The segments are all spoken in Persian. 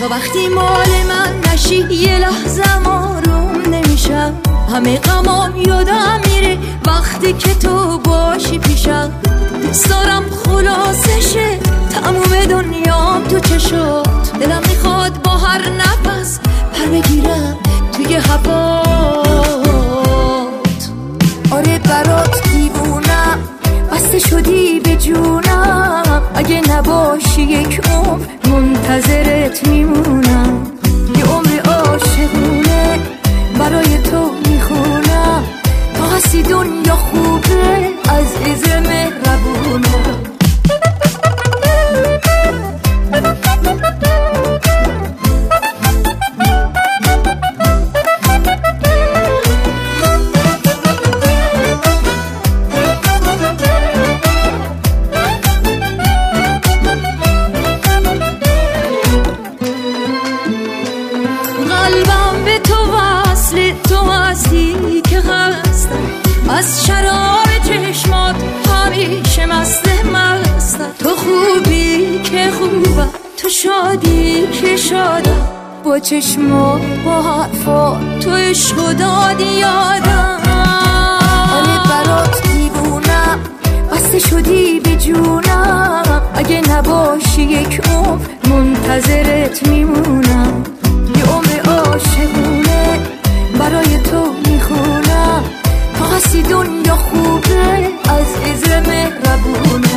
وقتی مال من نشی یه لحظه آروم نمیشم، همه غمام یادم میره وقتی که تو باشی پیشم. دوست دارم خلاصشه تموم دنیام تو چشات، دلم میخواد با هر نفس پر بگیرم توی هوات. آره برات دیوونم، بسته شدی به جونم، اگه نباشی یک عمر منتظرت میمونم. یه عمر عاشقونه برای تو میخونم، تا هستی دنیا خوبه عزیز مهربونه. قلبم به تو وصل، تو هستی که هستم، از شراب چشمات همیشه مستم. تو خوبی که خوبم، تو شادی که شادم، با چشمات با حرفات تو عشق دادی یادم. آره برات دیوونم، بسته شدی به جونم، اگه نباشی یک عمر منتظرت میمونم. یه عمر عاشقونه برای تو میخونم، تا هستی دنیا خوبه عزیز مهربونه.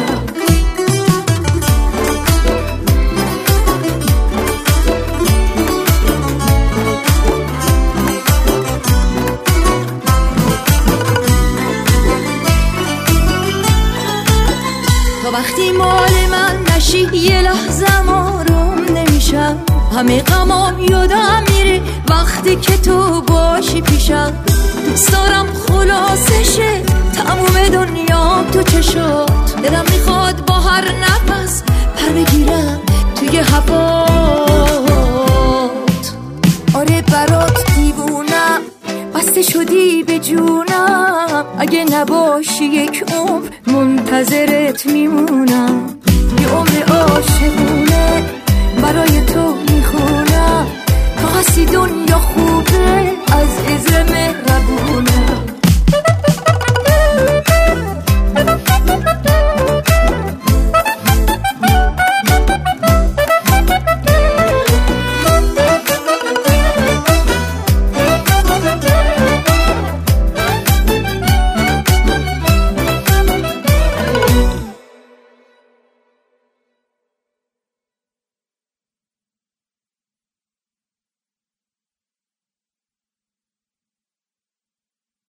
تا وقتی مال من نشی یه لحظه آروم نمیشم، همه غمام یادم میره وقتی که تو باشی پیشم. دوست دارم خلاصشه تموم دنیام تو چشات، دلم میخواد با هر نفس پر بگیرم توی هوات. آره برات دیوونم، بسته شدی به جونم، اگه نباشی یک عمر منتظرت میمونم. یه عمر عاشقونه